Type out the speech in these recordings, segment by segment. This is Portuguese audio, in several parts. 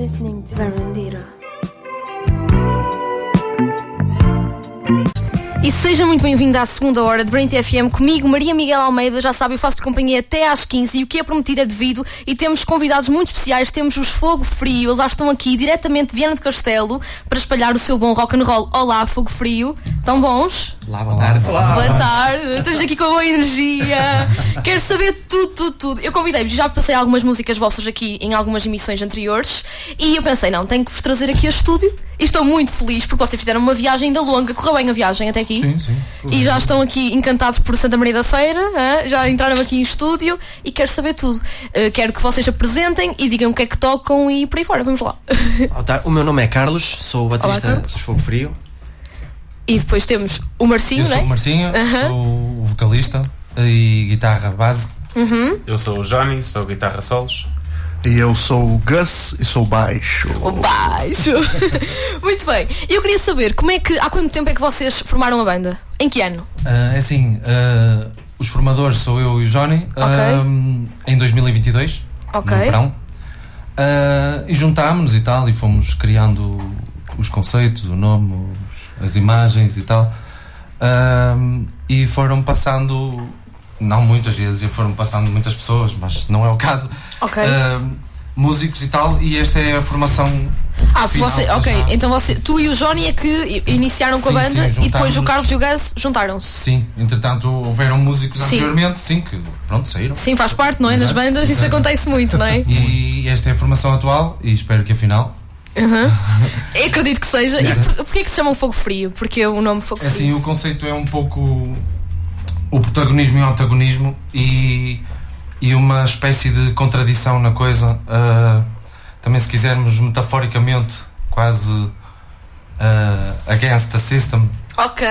listening to Verandira. E seja muito bem-vindo à segunda hora de Verandira FM comigo, Maria Miguel Almeida. Já sabe, eu faço de companhia até às 15 e o que é prometido é devido. E temos convidados muito especiais. Temos os Fogo Frio, eles já estão aqui diretamente de Viana do Castelo para espalhar o seu bom rock and roll. Olá, Fogo Frio, estão bons? Olá, boa tarde. Olá. Boa tarde, estamos aqui com a boa energia. Quero saber tudo. Eu convidei-vos, já passei algumas músicas vossas aqui em algumas emissões anteriores e eu pensei, não, tenho que vos trazer aqui a estúdio. E estou muito feliz porque vocês fizeram uma viagem ainda longa. Correu bem a viagem até aqui? Sim. E já estão aqui encantados por Santa Maria da Feira, já entraram aqui em estúdio e quero saber tudo. Quero que vocês apresentem e digam o que é que tocam e por aí fora, vamos lá. O meu nome é Carlos, sou o baterista Olá, dos Fogo Frio. E depois temos o Marcinho, Eu sou não é? o Marcinho, sou o vocalista e guitarra base. Eu sou o Johnny, sou guitarra solos. E eu sou o Gus e sou baixo. O baixo. Muito bem. Eu queria saber há quanto tempo é que vocês formaram a banda? Em que ano? Os formadores sou eu e o Johnny, em 2022, no verão. E juntámos-nos e tal, e fomos criando os conceitos, o nome, as imagens e tal. E foram passando, não muitas vezes, foram passando muitas pessoas, mas não é o caso. Músicos e tal, e esta é a formação final. Então tu e o Johnny é que iniciaram com a banda e depois o Carlos e o Gus juntaram-se. Sim, entretanto houveram músicos anteriormente, que pronto, saíram. Sim, faz parte, não é? Nas bandas isso acontece muito, não é? E esta é a formação atual e espero que afinal... Eu acredito que seja. E porquê é que se chama Fogo Frio? Porque o nome Fogo Frio? Assim, o conceito é um pouco o protagonismo e o antagonismo e uma espécie de contradição na coisa, também se quisermos metaforicamente quase against the system. Ok.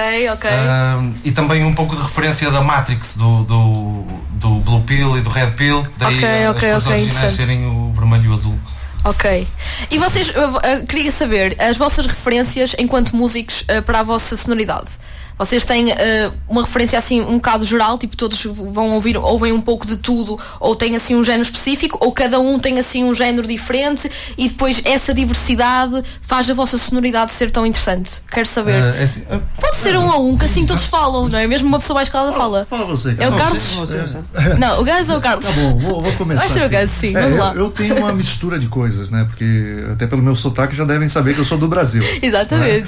E também um pouco de referência da Matrix, do Blue Pill e do Red Pill, daí as cores originais serem o vermelho e o azul. Ok. E vocês, queria saber as vossas referências enquanto músicos para a vossa sonoridade. Vocês têm uma referência assim um bocado geral, tipo todos vão ouvem um pouco de tudo, ou têm assim um género específico, ou cada um tem assim um género diferente e depois essa diversidade faz a vossa sonoridade ser tão interessante? Quero saber. Pode ser um a um, que assim todos falam, não é? Mesmo uma pessoa mais calada fala. Fala você, é o Carlos? Não, o Gus ou o Carlos? Tá bom, vou começar. Vai ser o Gus, sim, vamos lá. Eu tenho uma mistura de coisas, né? Porque até pelo meu sotaque já devem saber que eu sou do Brasil. Exatamente.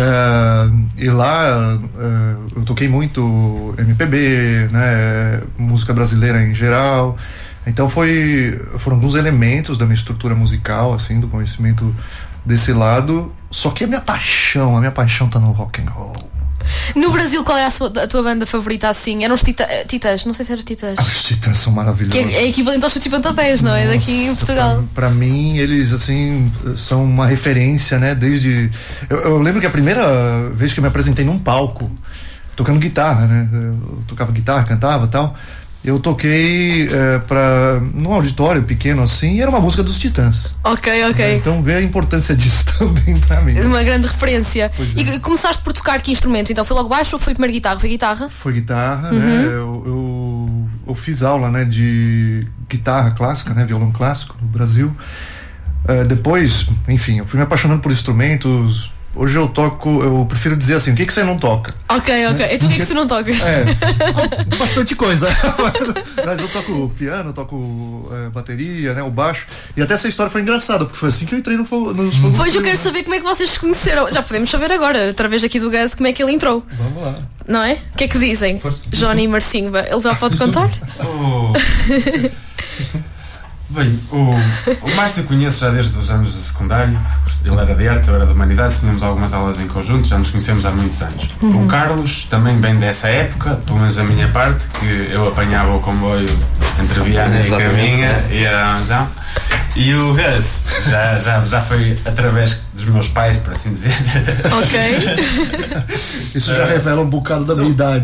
E lá eu toquei muito MPB, né, música brasileira em geral. Então foram alguns elementos da minha estrutura musical, assim, do conhecimento desse lado. Só que a minha paixão tá no rock and roll. No Brasil, qual era a tua banda favorita assim? Eram os Titãs, não sei se eram os Titãs. Os Titãs são maravilhosos. Que é equivalente aos Chutes e Pontapés, não é? Daqui em Portugal. Pra mim, eles assim são uma referência, né? Desde eu lembro que a primeira vez que eu me apresentei num palco tocando guitarra, né? Eu tocava guitarra, cantava e tal. Eu toquei num auditório pequeno assim e era uma música dos Titãs. Ok. Então vê a importância disso também pra mim. Uma grande referência. E começaste por tocar que instrumento? Então foi logo baixo ou foi primeiro guitarra? Foi guitarra? Foi guitarra, né? Eu fiz aula, né, de guitarra clássica, né? Violão clássico no Brasil. Depois, enfim, eu fui me apaixonando por instrumentos. Hoje eu prefiro dizer assim, o que você não toca? Ok. E tu o que tu não tocas? Bastante coisa. Mas eu toco piano, toco bateria, né, o baixo. E até essa história foi engraçada, porque foi assim que eu entrei nos Fogo. Pois eu quero saber como é que vocês se conheceram. Já podemos saber agora, através aqui do Gus, como é que ele entrou. Vamos lá. Não é? O que é que dizem? Johnny e Marcinho, ele já pode contar? Bem, o Márcio conheço já desde os anos do secundário. Ele era de artes, eu era de humanidades, tínhamos algumas aulas em conjunto, já nos conhecemos há muitos anos. O Carlos também bem dessa época, pelo menos da minha parte, que eu apanhava o comboio entre Viana e Caminha e o Gus já foi através dos meus pais, por assim dizer. Ok. Isso já revela um bocado da minha idade.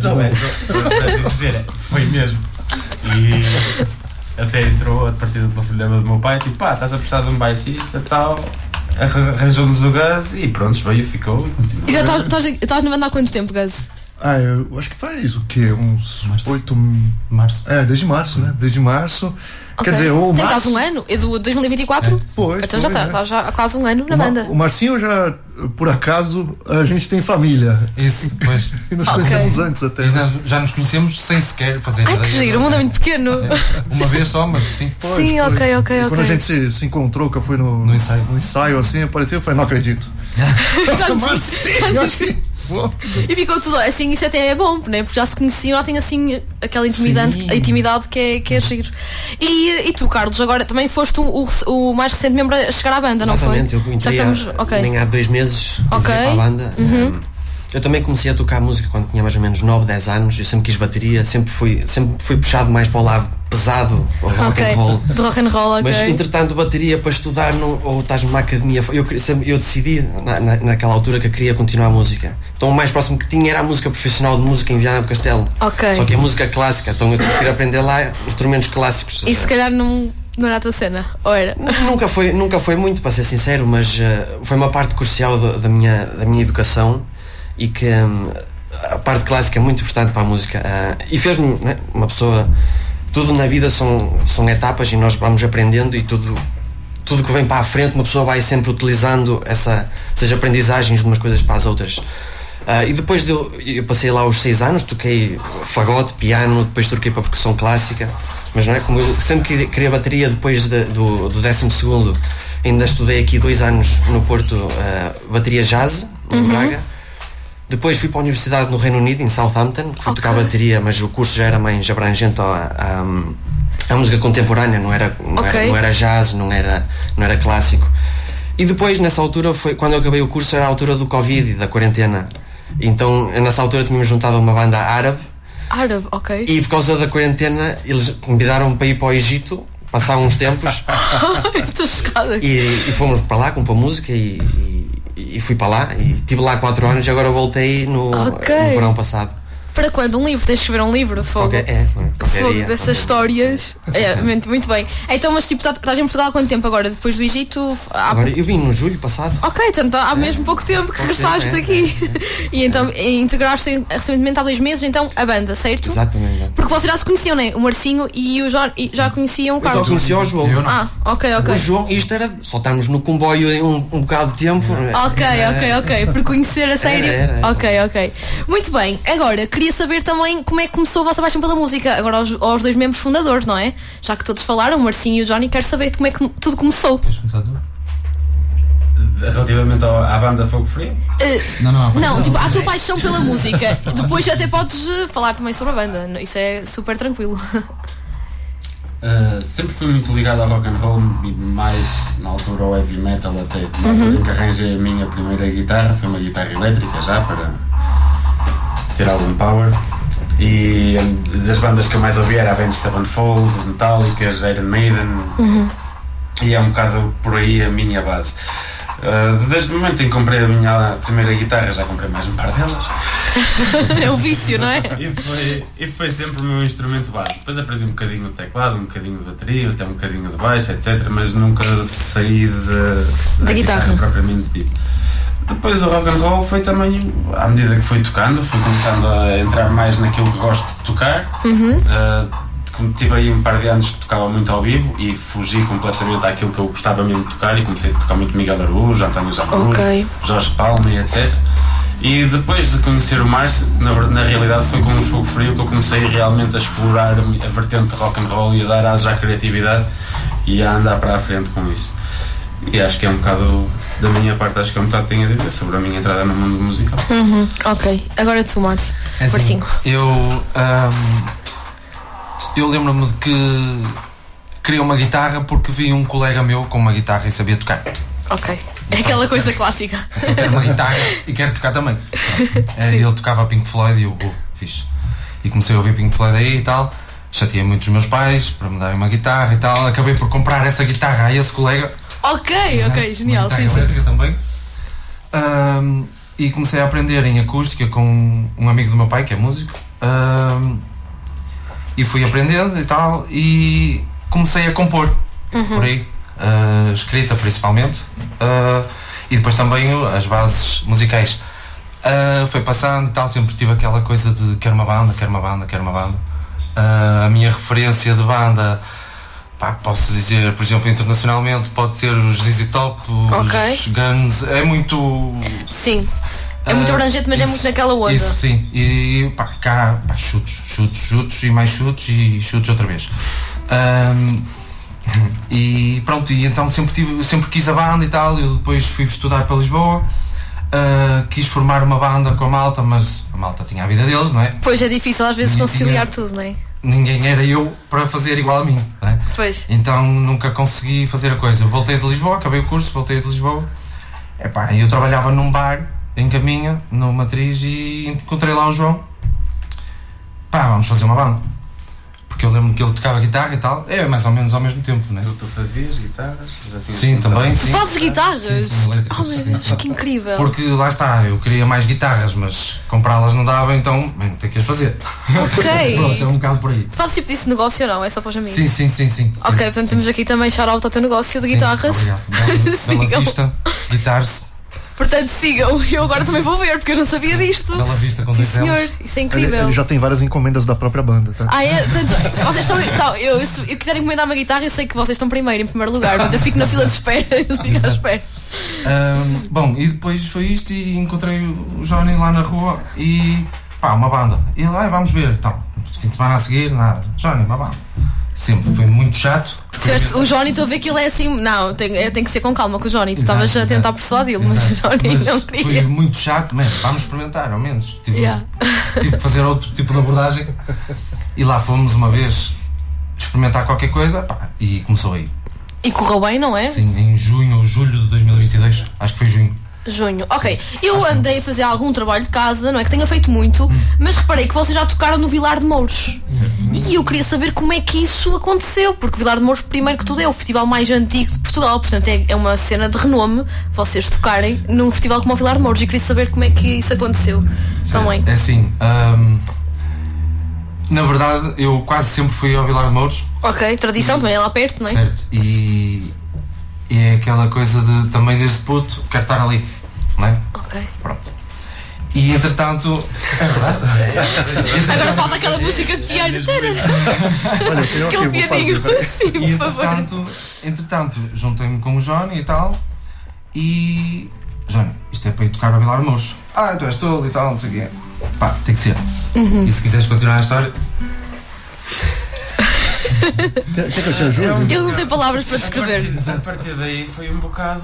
Foi mesmo. E até entrou a partir do telefonema do meu pai, tipo, estás a precisar de um baixista e tal. Arranjou-nos o Gus e pronto, veio, ficou e continuou. E já estás na banda há quanto tempo, Gus? Eu acho que faz o quê? Uns 8... Março. Desde março, né? Desde março. Okay. Quer dizer, tem quase um ano? É do 2024? Pois, então já está já há quase um ano na banda. O Marcinho já, por acaso, a gente tem família. Isso, pois. E nos conhecemos antes até. Já nos conhecemos sem sequer fazer ideia. Ai, que giro, o mundo é muito pequeno. Uma vez só, mas sim. Sim, ok. Quando a gente se encontrou, que eu fui no ensaio assim, apareceu, eu falei, não acredito. Marcinho aqui. E ficou tudo assim, isso até é bom, né? Porque já se conheciam, já tem assim aquela intimidade que é giro. E tu, Carlos, agora também foste o mais recente membro a chegar à banda, não foi? Exatamente, eu entrei nem há 2 meses para a banda. Eu também comecei a tocar música quando tinha mais ou menos 9, 10 anos. Eu sempre quis bateria, sempre fui puxado mais para o lado pesado, o rock and roll. De rock and roll, Mas entretanto, bateria para estudar ou estás numa academia. Eu decidi naquela altura que eu queria continuar a música. Então o mais próximo que tinha era a música profissional de música em Viana do Castelo. Só que é música clássica, então eu tive que ir aprender lá instrumentos clássicos. E se calhar não era a tua cena, ou era? Nunca foi muito, para ser sincero, mas foi uma parte crucial da minha educação. E que a parte clássica é muito importante para a música e fez-me, né, uma pessoa. Tudo na vida são etapas e nós vamos aprendendo, e tudo que vem para a frente uma pessoa vai sempre utilizando essas aprendizagens de umas coisas para as outras. E depois eu passei lá os 6 anos, toquei fagote, piano, depois troquei para percussão clássica, mas não é, como eu sempre queria bateria. Depois do 12º ainda estudei aqui 2 anos no Porto bateria jazz em Braga. Depois fui para a universidade no Reino Unido, em Southampton, que fui tocar bateria, mas o curso já era mais abrangente à música contemporânea, não era jazz, não era clássico. E depois, nessa altura, foi quando eu acabei o curso, era a altura do Covid e da quarentena. Então, nessa altura, tínhamos juntado a uma banda árabe. Árabe, ok. E por causa da quarentena, eles convidaram-me para ir para o Egito, passar uns tempos. Estou chocada. E fomos para lá, comprar música e fui para lá e estive lá 4 anos e agora voltei no verão passado. Para quando? Um livro? Tens de escrever um livro? Fogo. Fogo dessas histórias. Muito bem. Então, mas tipo, estás em Portugal há quanto tempo agora? Depois do Egito? Agora eu vim no julho passado. Então há mesmo pouco tempo que regressaste aqui. E então integraste recentemente há 2 meses então a banda, certo? Exatamente. Porque vocês já se conheciam, né? O Marcinho e o João já conheciam o Carlos. Eu só conhecia o João. Ok. O João, isto era só estarmos no comboio em um bocado de tempo. Ok. Por conhecer a sério. Era. Ok. Muito bem. Agora, queria saber também como é que começou a vossa paixão pela música. Agora aos 2 membros fundadores, não é? Já que todos falaram, o Marcinho e o Johnny, quero saber como é que tudo começou. Queres começar tu? Relativamente à banda Fogo Frio? Não, tipo, à tua paixão pela música. Depois até podes falar também sobre a banda. Isso é super tranquilo. Sempre fui muito ligado ao rock and roll e mais na altura ao heavy metal, até na altura em que arranjei a minha primeira guitarra. Foi uma guitarra elétrica já para ter algum power. E das bandas que eu mais ouvia era Avenged Sevenfold, Metallica, Iron Maiden. E é um bocado por aí a minha base. Desde o momento em que comprei a minha primeira guitarra, já comprei mais um par delas. É o vício, não é? E foi sempre o meu instrumento base. Depois aprendi um bocadinho de teclado, um bocadinho de bateria, até um bocadinho de baixo, etc. Mas nunca saí da guitarra propriamente dito. Depois o rock and roll foi também, à medida que fui tocando, fui começando a entrar mais naquilo que gosto de tocar. Tive aí um par de anos que tocava muito ao vivo e fugi completamente àquilo que eu gostava mesmo de tocar e comecei a tocar muito Miguel Araújo, António Zambrano, Jorge Palma e etc. E depois de conhecer o Márcio, na realidade foi com o Fogo Frio que eu comecei realmente a explorar a vertente de rock and roll e a dar asas à criatividade e a andar para a frente com isso. E acho que é um bocado, da minha parte, acho que é um bocado tenho a dizer sobre a minha entrada no mundo musical. Ok, agora tu, Márcio. É assim, eu lembro-me de que queria uma guitarra porque vi um colega meu com uma guitarra e sabia tocar. Ok, é aquela coisa clássica. Então quero uma guitarra e quero tocar também. Ele tocava Pink Floyd e eu fiz. E comecei a ouvir Pink Floyd aí e tal. Chateei muito os meus pais para me darem uma guitarra e tal. Acabei por comprar essa guitarra a esse colega. Ok, genial. Sim. Elétrica também. E comecei a aprender em acústica com um amigo do meu pai que é músico. E fui aprendendo e tal, e comecei a compor por aí, escrita principalmente, e depois também as bases musicais. Foi passando e tal, sempre tive aquela coisa de quero uma banda. A minha referência de banda, posso dizer, por exemplo, internacionalmente, pode ser os ZZ Top, os Guns, é muito... Sim, é muito abrangente, mas é muito naquela onda. Isso, sim, e cá, chutes e mais chutes e chutes outra vez. E pronto, e então sempre quis a banda e tal. Eu depois fui estudar para Lisboa, quis formar uma banda com a malta, mas a malta tinha a vida deles, não é? Pois é difícil às vezes conciliar tudo, não é? Ninguém era eu para fazer igual a mim, não é? Pois. Então nunca consegui fazer a coisa. Voltei de Lisboa, acabei o curso, voltei de Lisboa. Eu trabalhava num bar em Caminha, no Matriz, e encontrei lá o João. Vamos fazer uma banda. Porque eu lembro que ele tocava guitarra e tal. É mais ou menos ao mesmo tempo, não é? Tu fazias guitarras? Sim, também. Tu fazes guitarras? Sim, oh meu Deus, que incrível. Porque lá está, eu queria mais guitarras, mas comprá-las não dava, então tem que as fazer. Ok. Pronto, é um bocado por aí. Tu fazes tipo disso negócio ou não? É só para os amigos? Sim. Ok, portanto temos aqui também shout-out ao teu negócio de guitarras. Obrigado. Bela Vista, Guitars. Portanto, sigam. Eu agora também vou ver, porque eu não sabia disto. Bela Vista com Sim, senhor. Isso é incrível. Ele já tem várias encomendas da própria banda, tá? É? Portanto, vocês estão... Então, se eu quiser encomendar uma guitarra, eu sei que vocês estão em primeiro lugar. Portanto, eu fico na fila de espera. Eu fico à espera. Bom, e depois foi isto e encontrei o Johnny lá na rua e... uma banda. E ele, vamos ver, tal. Fim de semana a seguir, nada. Johnny, uma banda. Sempre foi muito chato. O Johnny, estou a ver que ele é assim. Não, tem que ser com calma com o Johnny. Tu estavas a tentar persuadi-lo, mas o Johnny não queria. Foi muito chato, mas vamos experimentar, ao menos. Tive que fazer outro tipo de abordagem. E lá fomos uma vez experimentar qualquer coisa e começou aí. E correu bem, não é? Sim, em junho ou julho de 2022. Acho que foi junho. Ok. Eu andei a fazer algum trabalho de casa, não é que tenha feito muito, mas reparei que vocês já tocaram no Vilar de Mouros. E eu queria saber como é que isso aconteceu, porque Vilar de Mouros, primeiro que tudo, é o festival mais antigo de Portugal, portanto é uma cena de renome vocês tocarem num festival como o Vilar de Mouros, e queria saber como é que isso aconteceu também. É assim, na verdade eu quase sempre fui ao Vilar de Mouros. Ok, tradição, também é lá perto, não é? Certo, e é aquela coisa de também desde puto quero estar ali, não é? Ok. Pronto. E entretanto, é verdade. Agora falta aquela música de piano. Olha, aquele pianinho. Sim, e por favor. entretanto, juntei-me com o Johnny e tal. E Johnny, isto é para ir tocar ao Vilar de Mouros. Tu és todo e tal, não sei o quê. Tem que ser. E se quiseres continuar a história. Quer que eu te ajude? Ele não tem palavras para descrever. A partir daí foi um bocado...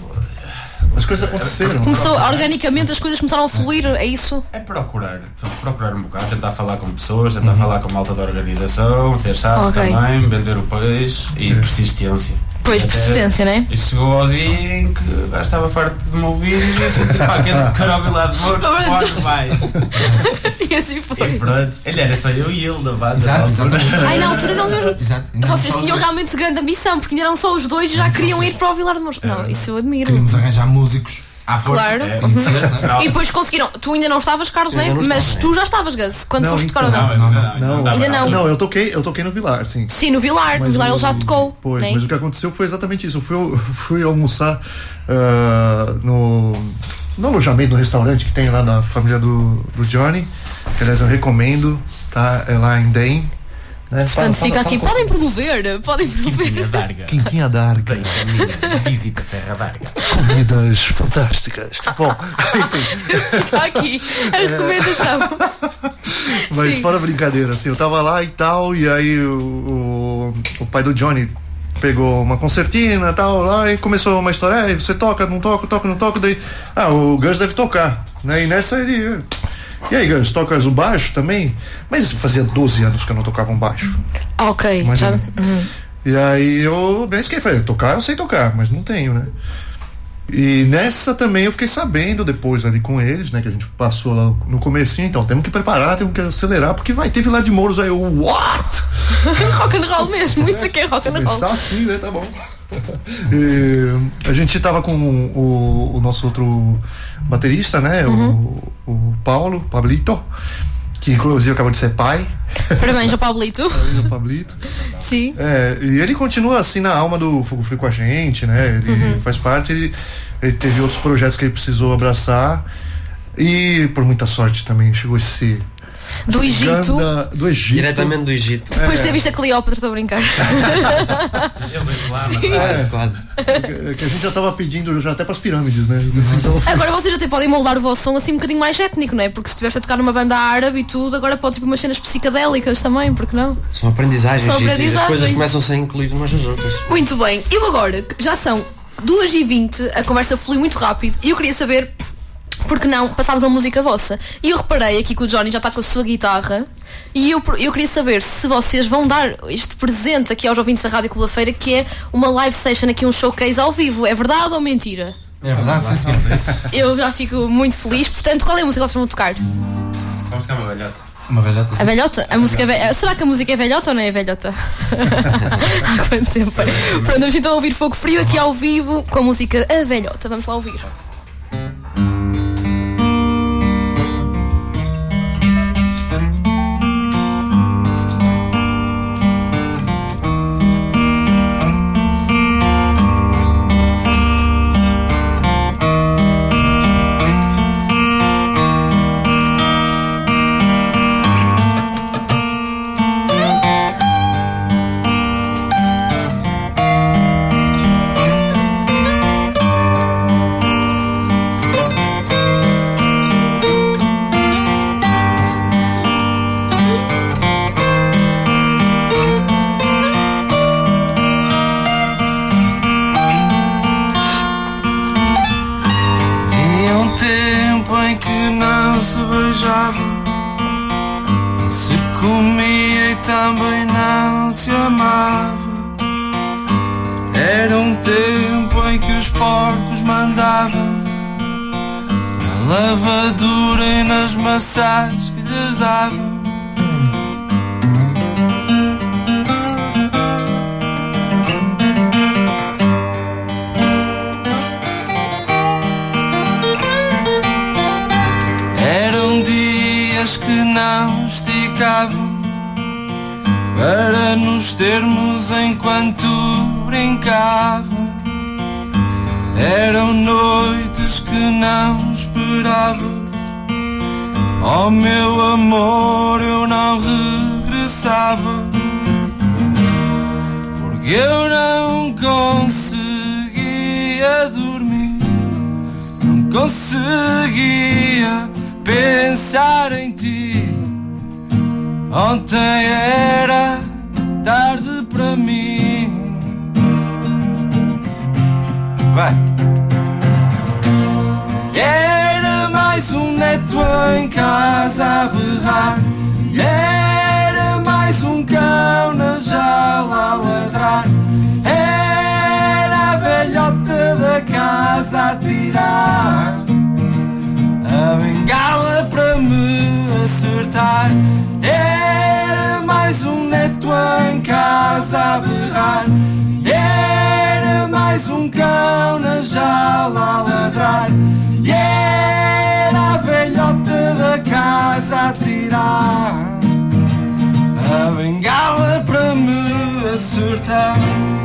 As coisas aconteceram. Começou organicamente, as coisas começaram a fluir, é isso? É procurar um bocado, tentar falar com pessoas, tentar falar com malta da organização, ser chato também, vender o peixe e persistência. Pois, persistência, não é? E chegou ao dia em que estava farto de me ouvir e disse: quer tocar ao Vilar de Mouros, quanto mais? E assim foi. E pronto, ele era só eu e ele da banda. Exatamente. Na altura não mesmo. Exato. Vocês tinham realmente grande ambição, porque ainda não só os dois já queriam ir para o Vilar de Mouros. Não, isso eu admiro. Queríamos arranjar músicos à força. Claro. E depois conseguiram. Tu ainda não estavas, Carlos, não é? Mas tu já estavas, Gus, quando foste tocar ou não? Ainda não. Não, eu toquei no Vilar, sim. Sim, no Vilar ele já tocou. Pois, mas o que aconteceu foi exatamente isso. Eu fui almoçar no alojamento, no restaurante que tem lá na família do Johnny, que aliás eu recomendo, tá? É lá em DEM. Né? Portanto, fica aqui. Podem promover. Quintinha d'Arga. Visita Serra d'Arga. Comidas fantásticas. Bom, enfim. Fica aqui a recomendação. Mas Sim. fora brincadeira, assim, eu tava lá e tal, e aí o pai do Johnny pegou uma concertina e tal, lá, e começou uma história, você toca, não toca, daí, o Gus deve tocar, né, e nessa ele... E aí, Gus, tocas o baixo também? Mas fazia 12 anos que eu não tocava um baixo. Ok. Imagina. E aí eu falei, tocar eu sei tocar, mas não tenho, né? E nessa também eu fiquei sabendo depois ali com eles, né? Que a gente passou lá no comecinho, então temos que preparar, temos que acelerar, porque vai ter Vilar de Mouros. Aí eu, what? Rock and roll mesmo, isso aqui é rock and roll. Começar assim, né? Tá bom. E a gente tava com o nosso outro baterista, né? O Pablito, que inclusive acabou de ser pai. Parabéns ao Pablito. Sim. E ele continua assim na alma do Fogo Frio com a gente, né? Ele faz parte, ele teve outros projetos que ele precisou abraçar. E por muita sorte também chegou esse... Do Egito. Do Egito. Diretamente do Egito. Depois de ter visto a Cleópatra, estou a brincar. Quase. Que a gente já estava pedindo já até para as pirâmides, né? Então, agora vocês até podem moldar o vosso som assim um bocadinho mais étnico, não é? Porque se estiveste a tocar numa banda árabe e tudo, agora podes ir para umas cenas psicadélicas também, porque não? São aprendizagens. As coisas começam-se a incluir umas nas outras. Muito bem. Eu agora, já são 2h20, a conversa flui muito rápido e eu queria saber... Porque não passámos uma música vossa. E eu reparei aqui que o Johnny já está com a sua guitarra. E eu queria saber se vocês vão dar este presente aqui aos ouvintes da Rádio Clube da Feira, que é uma live session aqui, um showcase ao vivo. É verdade ou mentira? É verdade, sim, senhor. Eu já fico muito feliz. Portanto, qual é a música que vocês vão tocar? Vamos tocar uma velhota. Uma velhota, sim. A velhota? A música será que a música é velhota ou não é velhota? Há quanto tempo? Pronto, vamos então ouvir Fogo Frio aqui ao vivo com a música A Velhota. Vamos lá ouvir. Lavadura e nas maçãs que lhes dava. Eram dias que não esticavam para nos termos enquanto brincavam. Eram noites que não esperava. Oh meu amor, eu não regressava, porque eu não conseguia dormir, não conseguia pensar em ti. Ontem era tarde para mim. Vai. Era mais um neto em casa a berrar. Era mais um cão na jaula a ladrar. Era a velhota da casa a tirar a bengala para me acertar. Era mais um neto em casa a berrar. Era mais um cão na jaula a ladrar. E era a velhota da casa a tirar a bengala para me acertar.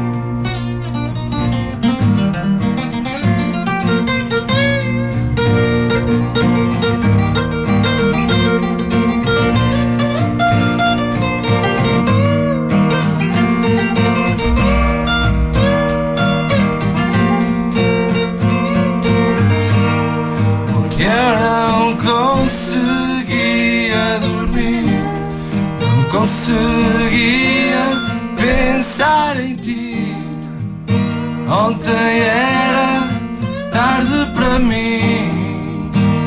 Conseguia pensar em ti. Ontem era tarde para mim.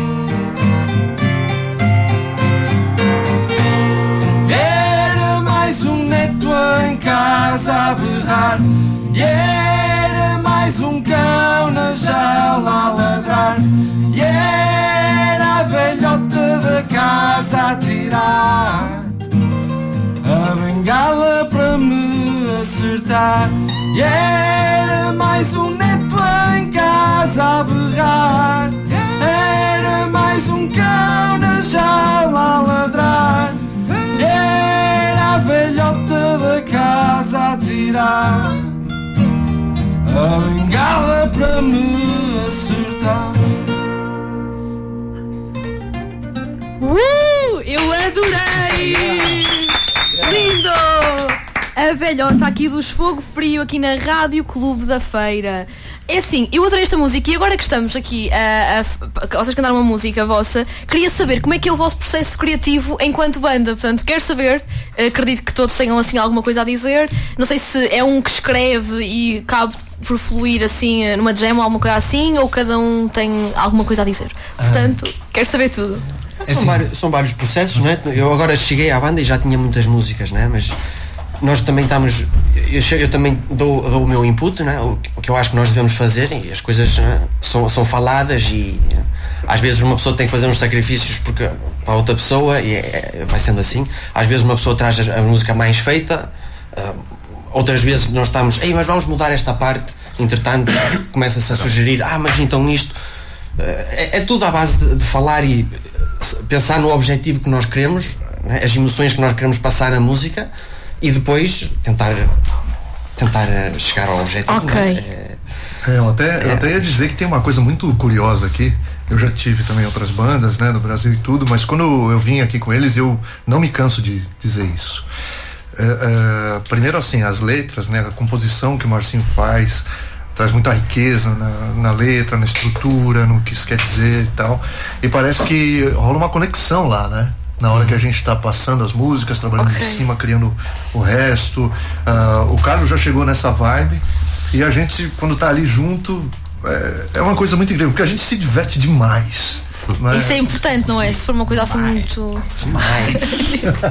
Era mais um neto em casa a berrar. E era mais um cão na jaula a ladrar. E era a velhota da casa a tirar a bengala para me acertar. E era mais um neto em casa a berrar. Era mais um cão na jaula a ladrar. E era a velhota da casa a tirar a bengala para me acertar. Eu adorei! Lindo! A velhota aqui dos Fogo Frio, aqui na Rádio Clube da Feira. É assim, eu adorei esta música e agora que estamos aqui vocês cantaram uma música vossa, queria saber como é que é o vosso processo criativo enquanto banda. Portanto, quero saber, acredito que todos tenham assim alguma coisa a dizer. Não sei se é um que escreve e cabe por fluir assim numa jam ou alguma coisa assim, ou cada um tem alguma coisa a dizer. Portanto, quero saber tudo. São vários processos, não é? Eu agora cheguei à banda e já tinha muitas músicas, não é? Mas nós também estamos. Eu também dou o meu input, né? O que eu acho que nós devemos fazer, e as coisas, né, são faladas, e às vezes uma pessoa tem que fazer uns sacrifícios para a outra pessoa, e vai sendo assim. Às vezes uma pessoa traz a música mais feita, outras vezes nós estamos, mas vamos mudar esta parte, entretanto começa-se a sugerir, mas então isto. É tudo à base de falar e pensar no objetivo que nós queremos, né? As emoções que nós queremos passar na música, e depois tentar chegar ao objetivo. Ok. Eu até ia dizer que tem uma coisa muito curiosa aqui. Eu já tive também outras bandas, né, no Brasil e tudo, mas quando eu vim aqui com eles, eu não me canso de dizer isso. Primeiro, assim, as letras, né, a composição que o Marcinho faz traz muita riqueza na letra, na estrutura, no que isso quer dizer e tal. E parece que rola uma conexão lá, né? Na hora que a gente está passando as músicas, trabalhando em cima, criando o resto. O Carlos já chegou nessa vibe, e a gente, quando tá ali junto, é uma coisa muito incrível, porque a gente se diverte demais. Né? Isso é importante, não é? Se for uma coisa assim muito. Demais.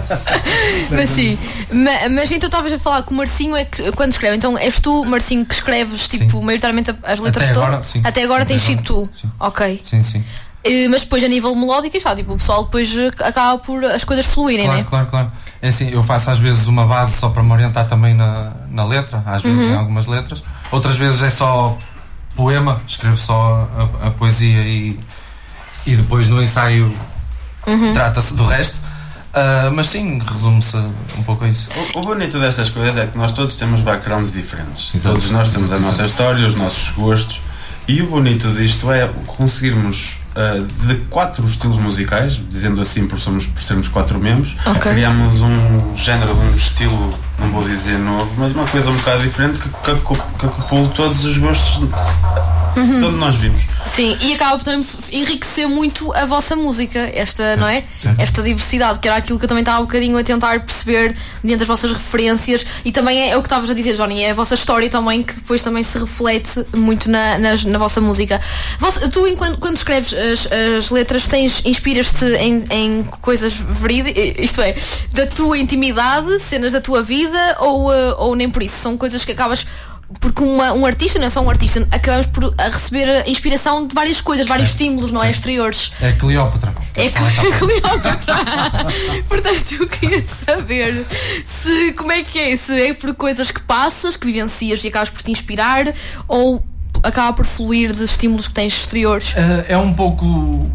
Mas sim. Mas então estavas a falar que o Marcinho é que quando escreve, então és tu, Marcinho, que escreves tipo maioritariamente as letras todas? Até agora tens sido tu. Sim. Ok. Sim. Mas depois a nível melódico está, tipo, o pessoal depois acaba por as coisas fluírem, né? Claro. É assim, eu faço às vezes uma base só para me orientar também na letra, às vezes em algumas letras, outras vezes é só poema, escrevo só a poesia e depois no ensaio trata-se do resto. Mas sim, resume-se um pouco a isso. O bonito destas coisas é que nós todos temos backgrounds diferentes. Exato. Todos nós temos a nossa história, os nossos gostos, e o bonito disto é conseguirmos de 4 estilos musicais, dizendo assim por sermos 4 membros, criamos um género, um estilo, não vou dizer novo, mas uma coisa um bocado diferente que acopula todos os gostos de onde nós vimos. Sim, e acaba por também enriquecer muito a vossa música, não é? Esta diversidade, que era aquilo que eu também estava um bocadinho a tentar perceber mediante as vossas referências, e também é o que estavas a dizer, Johnny, é a vossa história também, que depois também se reflete muito na vossa música. Tu, quando escreves as letras, inspiras-te em coisas verídicas, isto é, da tua intimidade, cenas da tua vida, ou nem por isso? São coisas que acabas... Porque um artista, não é só um artista, acabamos por receber a inspiração de várias coisas, vários estímulos, não é? Exteriores. É Cleópatra. É Cleópatra. Portanto, eu queria saber como é que é, se é por coisas que passas, que vivencias e acabas por te inspirar, ou acaba por fluir de estímulos que tens exteriores. É um pouco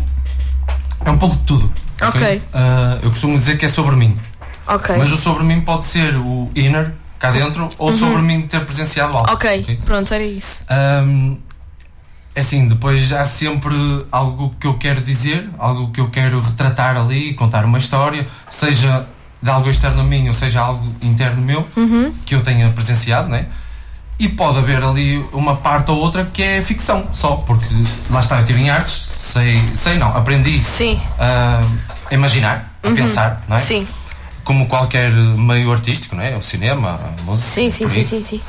de tudo. Ok. Eu costumo dizer que é sobre mim. Ok. Mas o sobre mim pode ser o inner, cá dentro, ou sobre mim ter presenciado algo. Ok, pronto, era isso. É assim, depois há sempre algo que eu quero dizer, algo que eu quero retratar ali, contar uma história, seja de algo externo a mim ou seja algo interno meu, que eu tenha presenciado, né? E pode haver ali uma parte ou outra que é ficção, só, porque lá está, eu estive em artes, aprendi a imaginar, a pensar, não é? Sim. Como qualquer meio artístico, não é? O cinema, a música. Sim.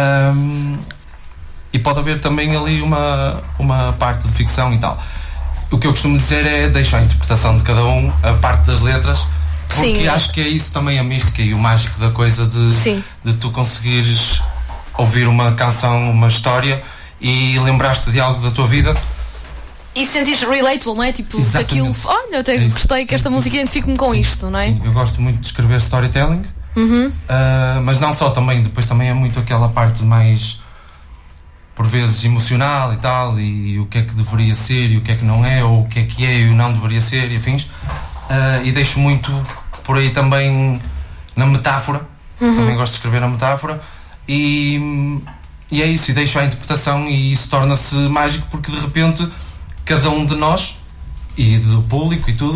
E pode haver também ali uma parte de ficção e tal. O que eu costumo dizer é deixar a interpretação de cada um, a parte das letras, porque acho que é isso também a mística e o mágico da coisa de tu conseguires ouvir uma canção, uma história e lembrar-te de algo da tua vida. E sentires relatable, não é? Tipo, aquilo. Olha, até gostei que esta música identifique-me com isto, não é? Sim, eu gosto muito de escrever storytelling, mas não só, depois também é muito aquela parte mais, por vezes, emocional e tal, e o que é que deveria ser e o que é que não é, ou o que é e o não deveria ser, e afins. E deixo muito por aí também na metáfora, também gosto de escrever na metáfora, e é isso, e deixo a interpretação, e isso torna-se mágico, porque de repente cada um de nós e do público e tudo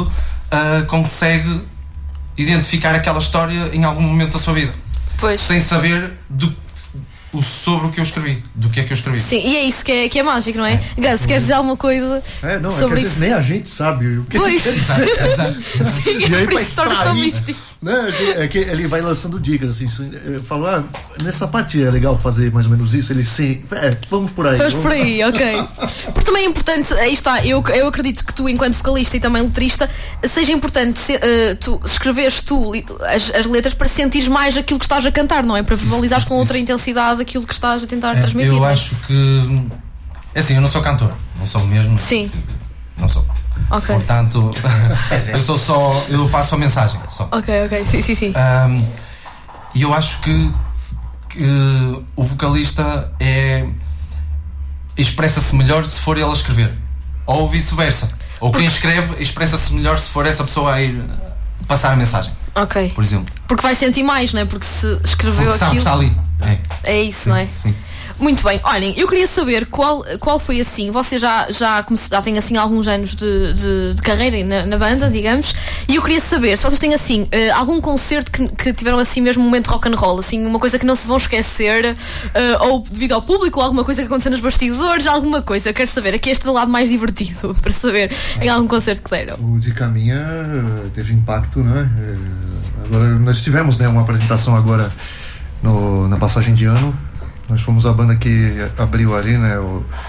consegue identificar aquela história em algum momento da sua vida, sem saber sobre o que eu escrevi, do que é que eu escrevi. Sim, e é isso que é mágico, não é? Gus, queres dizer alguma coisa sobre isso? Nem a gente sabe o que pois. Exato. Sim, é por isso que torna-se tão místico. É que ele vai lançando dicas, assim, falou, nessa parte é legal fazer mais ou menos isso, ele sim, vamos por aí. Vamos por aí, ok. Porque também é importante, aí está, eu acredito que tu, enquanto vocalista e também letrista, seja importante tu escreveres as letras para sentires mais aquilo que estás a cantar, não é? Para verbalizares com outra intensidade aquilo que estás a tentar transmitir. Eu acho que, é assim, eu não sou cantor, não sou mesmo. Sim. Não sou. Ok. Portanto, eu passo a mensagem só. Ok, sim. E eu acho que o vocalista expressa-se melhor se for ele a escrever, ou vice-versa, ou quem escreve expressa-se melhor se for essa pessoa a ir passar a mensagem. Ok. Por exemplo. Porque vai sentir mais, não é? Porque se escreveu porque aquilo. Está ali. É isso, sim, não é? Sim. Muito bem, olhem, eu queria saber qual foi assim, vocês já têm assim alguns anos de carreira na banda, digamos, e eu queria saber se vocês têm assim algum concerto que tiveram assim mesmo um momento rock and roll, assim, uma coisa que não se vão esquecer, ou devido ao público, ou alguma coisa que aconteceu nos bastidores, alguma coisa, eu quero saber, aqui este lado mais divertido, para saber em algum concerto que deram. O de Caminha teve impacto, né? Agora, nós tivemos, né, uma apresentação agora na passagem de ano. Nós fomos a banda que abriu ali, né,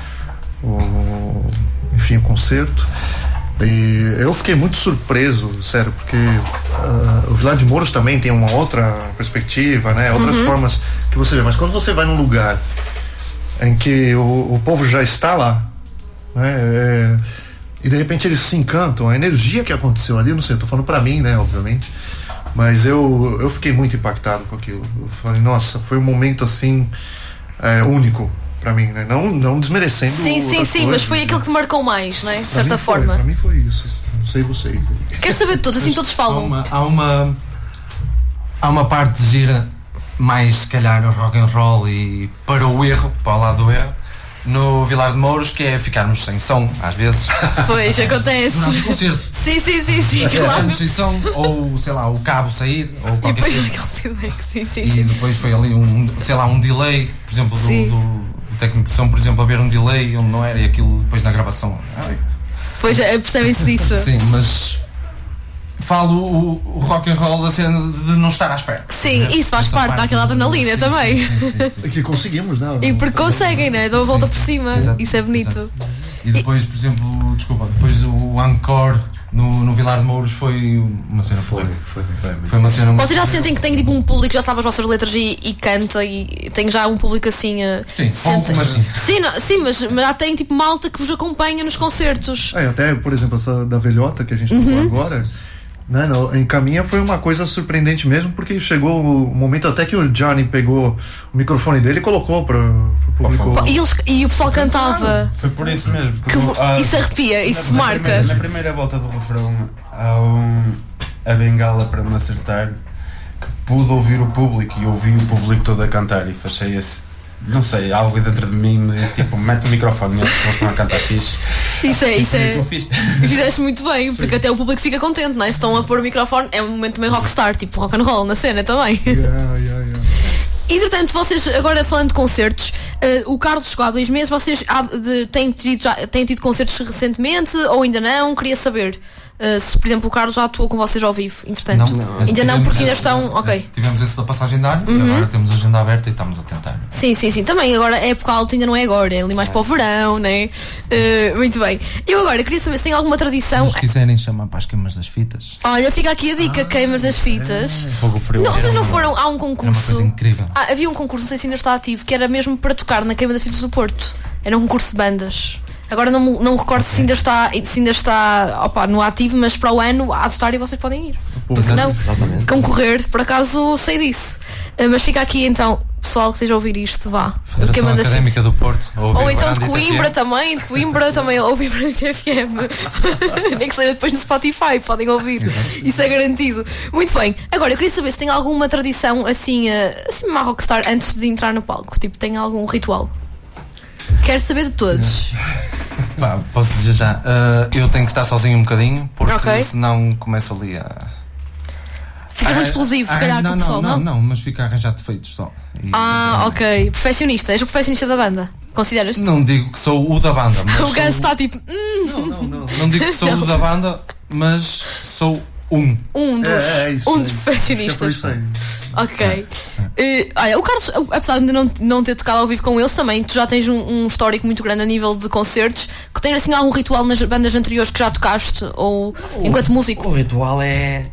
enfim, o concerto. E eu fiquei muito surpreso, sério, porque o Vilar de Mouros também tem uma outra perspectiva, né, outras formas que você vê. Mas quando você vai num lugar em que o povo já está lá, né, e de repente eles se encantam, a energia que aconteceu ali, eu não sei, eu tô falando pra mim, né, obviamente. Mas eu fiquei muito impactado com aquilo. Eu falei, nossa, foi um momento assim único pra mim, né? Não desmerecendo. Sim, mas foi aquilo que te marcou mais, né? De certa forma. Pra mim foi isso. Não sei vocês. Quero saber de todos, assim todos falam. Há uma parte de gira mais, se calhar, no rock and roll e para o lado do erro, no Vilar de Mouros, que é ficarmos sem som, às vezes. Pois, acontece. Durante o concerto. Sim, claro. Ficarmos sem som, ou sei lá, o cabo sair, ou qualquer coisa. E coisa. depois aquele feedback, sim. E depois foi ali um delay, por exemplo, do técnico de som, por exemplo, a ver um delay onde não era, e aquilo depois na gravação. Pois, percebem-se disso. Sim, mas falo o rock and roll da cena de não estar à espera. Sim, isso faz parte daquela adrenalina também. Sim. Que conseguimos, não? E porque conseguem, né? Dão a volta por cima. Exato, isso é bonito. Exato. E depois, por exemplo, depois o encore no Vilar de Mouros foi uma cena foi uma cena. Vocês já sentem que tem tipo um público que já sabe as vossas letras e canta e tem já um público assim. Sim, mas sim. Sim, mas já tem tipo malta que vos acompanha nos concertos. Até, por exemplo, essa da Velhota que a gente tocou agora. Em Caminha foi uma coisa surpreendente mesmo, porque chegou o momento até que o Johnny pegou o microfone dele e colocou para o público. E o pessoal cantava. Foi por isso mesmo. Isso arrepia, isso marca. Na primeira volta do refrão há a bengala para me acertar, que pude ouvir o público e ouvi o público todo a cantar e fechei esse. Não sei, algo dentro de mim me disse tipo, mete o microfone, eles estão a cantar fixe. Isso é. Que eu fiz. E fizeste muito bem, porque até o público fica contente, não é? Se estão a pôr o microfone, é um momento meio rockstar, tipo rock and roll na cena também. Yeah. Entretanto, vocês, agora falando de concertos, o Carlos chegou há 2 meses, vocês têm tido concertos recentemente ou ainda não? Queria saber. Se, por exemplo, o Carlos já atuou com vocês ao vivo, entretanto. Ainda não, porque ainda estão. Ok. Tivemos esse da passagem de ano e agora temos a agenda aberta e estamos a tentar. Sim. Também agora a época alta ainda não é agora, é ali mais para o verão, né? Muito bem. Eu agora queria saber se tem alguma tradição. Se nos quiserem chamar para as queimas das fitas. Olha, fica aqui a dica: queimas das fitas. Fogo frio. Não, vocês não foram a um concurso. Era uma coisa incrível. Havia um concurso, não sei se ainda está ativo, que era mesmo para tocar na queima das fitas do Porto. Era um concurso de bandas. Agora não me recordo se ainda está no ativo, mas para o ano há de estar e vocês podem ir. Porque não? Exatamente. Concorrer, por acaso sei disso. Mas fica aqui então, pessoal que esteja a ouvir isto, vá. Federação Académica do Porto. Ou então de Coimbra também ouvir para a TFM. Nem que seja depois no Spotify, podem ouvir. Isso é garantido. Muito bem. Agora, eu queria saber se tem alguma tradição assim uma rockstar antes de entrar no palco. Tipo, tem algum ritual? Quero saber de todos. Pá, posso dizer já, eu tenho que estar sozinho um bocadinho, porque senão começo ali a... Fica muito explosivo, se calhar, com o pessoal, não? Não, mas fica a arranjar defeitos só. Ok. Perfeccionista. És o perfeccionista da banda? Consideras-te? Não digo que sou o da banda, mas o Gus está tipo... Não digo que sou o da banda, mas sou um dos perfeccionistas. Ok. Olha, o Carlos, apesar de não ter tocado ao vivo com eles, também tu já tens um histórico muito grande a nível de concertos. Que tens assim algum ritual nas bandas anteriores que já tocaste? Ou enquanto músico? O ritual é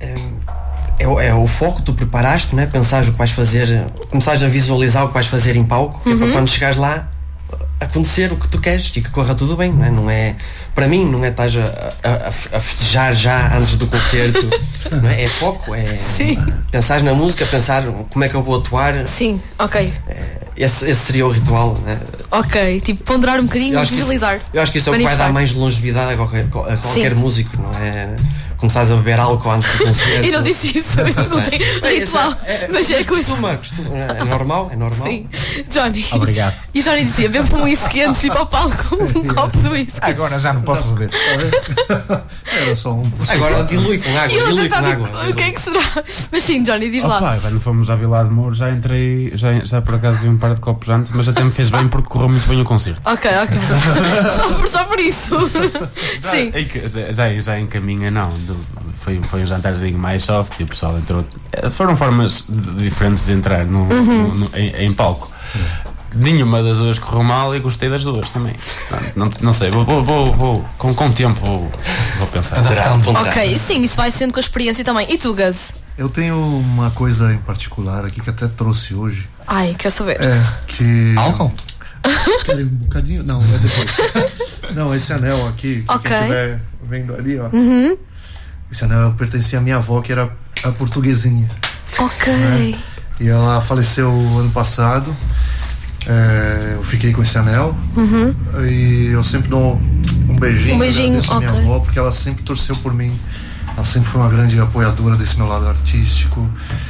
o foco que tu preparaste, né? Pensares o que vais fazer, começares a visualizar o que vais fazer em palco, que é para quando chegares lá acontecer o que tu queres e que corra tudo bem, não é? Não é, para mim não é estás a festejar já antes do concerto, não é? É foco, é pensar na música, pensar como é que eu vou atuar. Sim, ok. Esse seria o ritual, né? Ok, tipo ponderar um bocadinho e visualizar. Eu acho que isso é o que vai dar mais longevidade a qualquer músico, não é? Começares a beber álcool antes do concerto. E não disse isso, não tem ritual. Mas é coisa. É normal, é normal. Sim. Johnny. Obrigado. E Johnny dizia: bebe um whisky antes de ir para o palco, um copo de whisky. Agora já não posso beber. Era só um. Agora dilui com água. O que é que será? Mas sim, Johnny, diz lá. Quando fomos à Vila de Moura, já entrei, já por acaso vi um par de copos antes, mas até me fez bem porque correu muito bem o concerto. Ok. Só por isso. Sim. Já encaminha, não. Foi um jantarzinho mais soft e o pessoal entrou. Foram formas diferentes de entrar em palco. Nenhuma das duas correu mal e gostei das duas também. Não sei, vou com o tempo vou pensar. Ok, sim, isso vai sendo com a experiência também. E tu, Gus? Eu tenho uma coisa em particular aqui que até trouxe hoje. Ai, quero saber. Que... Álcool? Um bocadinho? Não, é depois. Não, esse anel aqui, que quem estiver vendo ali, ó. Esse anel pertencia à minha avó, que era a portuguesinha. Ok. Né? E ela faleceu ano passado. Eu fiquei com esse anel. E eu sempre dou um beijinho. Agradeço a minha avó, porque ela sempre torceu por mim. Ela sempre foi uma grande apoiadora desse meu lado artístico.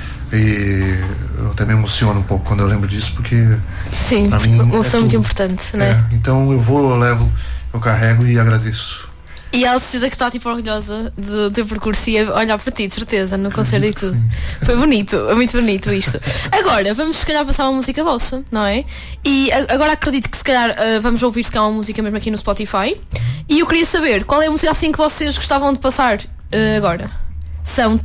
E eu até me emociono um pouco quando eu lembro disso, porque sim, pra mim emoção é muito importante, né? Então eu levo, eu carrego e agradeço. E ela se diz que está tipo orgulhosa do teu percurso e a olhar para ti, de certeza, no concerto e tudo. Foi bonito, é muito bonito isto. Agora, vamos se calhar passar uma música vossa, não é? E agora acredito que se calhar vamos ouvir se calhar uma música mesmo aqui no Spotify. E eu queria saber qual é a música assim que vocês gostavam de passar agora. São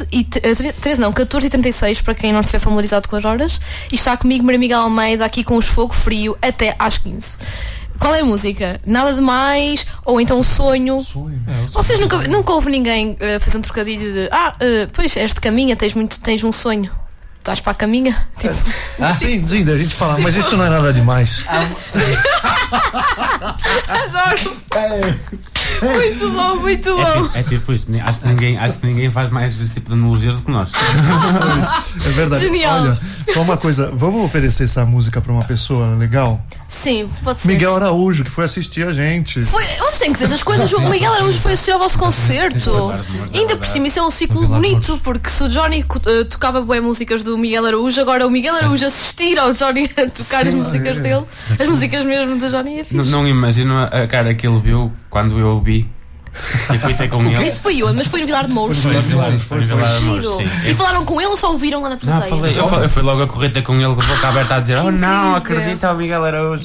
14h36 para quem não estiver familiarizado com as horas. E está comigo Maria Miguel Almeida aqui com os Fogo Frio até às 15. Qual é a música? Nada demais? Ou então o sonho? Vocês nunca houve ninguém fazer um trocadilho de pois és de caminha, tens um sonho. Estás para a caminha? Tipo... Sim, da gente falar, mas isso não é nada demais. Adoro! Muito bom, muito bom. É tipo isto, acho que ninguém faz mais esse tipo de analogias do que nós. É verdade. Genial. Olha, só uma coisa, vamos oferecer essa música para uma pessoa legal? Sim, pode ser. Miguel Araújo, que foi assistir a gente. Vocês têm que dizer essas coisas. O Miguel Araújo foi assistir ao vosso concerto. Ainda por cima, isso é um ciclo bonito, porque se o Johnny tocava boas músicas do Miguel Araújo, agora o Miguel Araújo assistir ao Johnny a tocar as músicas dele, as músicas mesmo do Johnny, é fixe. Não imagino a cara que ele viu quando eu ouvi. E fui ter com ele. Isso foi onde? Mas foi no Vilar de Mouros. Foi no Vilar de Mouros, sim. E falaram com ele ou só ouviram lá na plateia? Eu fui logo a correr ter com ele, com a boca aberta a dizer: oh não, acredita, o Miguel Araújo.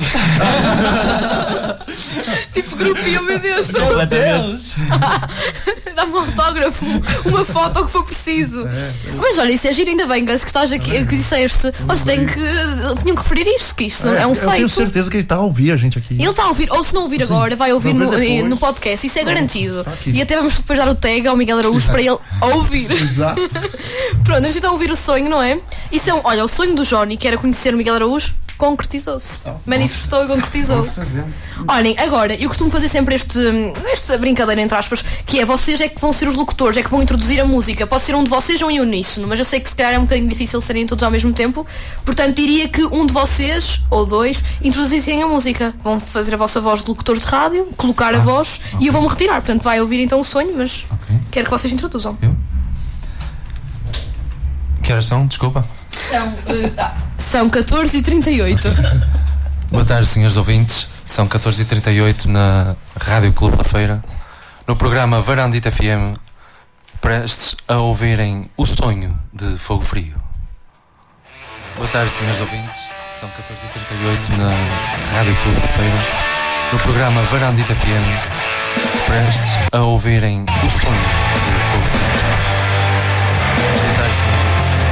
Tipo grupinho, meu Deus. Meu Deus. Dá-me um autógrafo, uma foto, o que for preciso. Mas olha, isso é giro, ainda bem, que estás aqui, que disseste. Vocês tinham que referir isto, que isto é um feito. Eu tenho certeza que ele está a ouvir a gente aqui. Ele está a ouvir, ou se não ouvir agora, vai ouvir no podcast. Isso é garantido. E até vamos depois dar o tag ao Miguel Araújo para ele ouvir. Exato. Pronto, vamos então ouvir o sonho, não é? Isso é olha, o sonho do Johnny, que era conhecer o Miguel Araújo, concretizou-se. Manifestou e concretizou. Olhem, agora, eu costumo fazer sempre esta brincadeira, entre aspas, que é vocês é que vão ser os locutores, é que vão introduzir a música. Pode ser um de vocês ou em uníssono, mas eu sei que se calhar é um bocadinho difícil serem todos ao mesmo tempo. Portanto, diria que um de vocês, ou dois, introduzissem a música. Vão fazer a vossa voz de locutores de rádio, colocar a voz e eu vou-me retirar. Portanto, vai ouvir então o sonho, mas quero que vocês introduzam. Que horas são? Desculpa. São 14h38. Boa tarde, senhores ouvintes. São 14h38 na Rádio Clube da Feira, no programa Varandita FM, prestes a ouvirem O Sonho de Fogo Frio. Boa tarde, senhores ouvintes. São 14h38 na Rádio Clube da Feira, no programa Varandita FM, prestes a ouvirem O Sonho de Fogo Frio. Boa tarde, senhores ouvintes.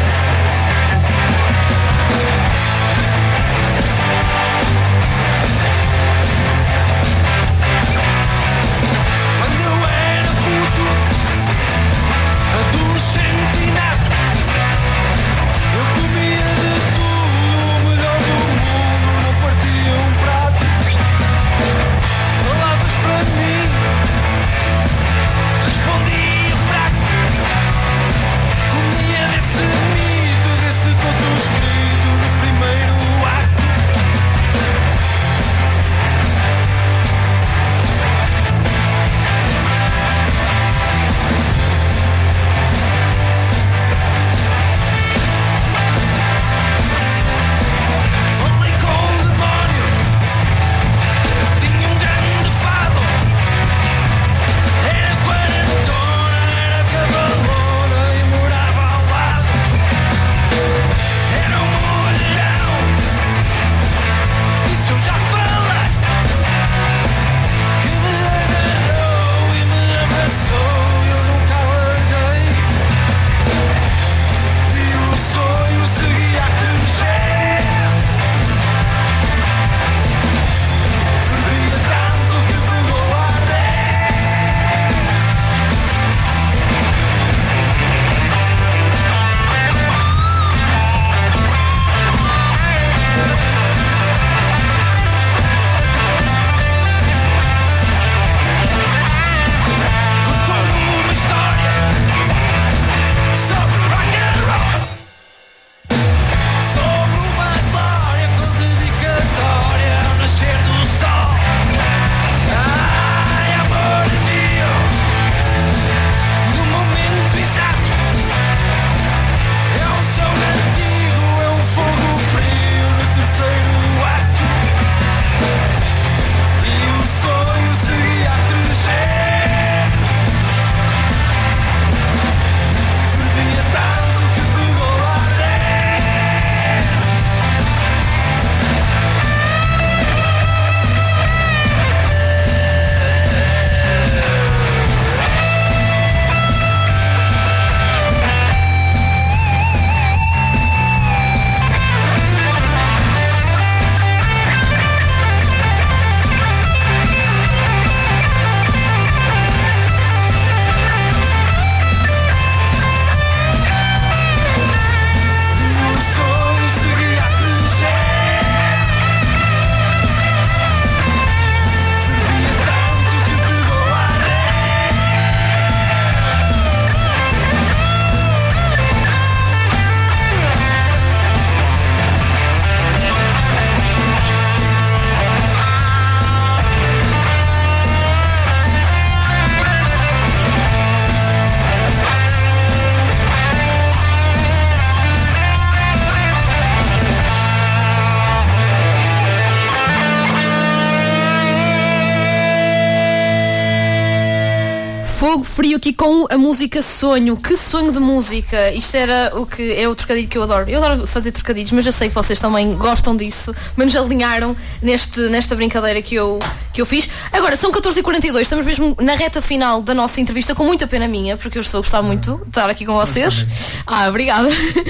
Fogo Frio aqui com a música Sonho. Que sonho de música! Isto era o que é o trocadilho que eu adoro. Eu adoro fazer trocadilhos, mas eu sei que vocês também gostam disso, mas nos alinharam nesta brincadeira que eu fiz. Agora, são 14h42, estamos mesmo na reta final da nossa entrevista, com muita pena minha, porque eu estou a gostar muito de estar aqui com vocês. Obrigada.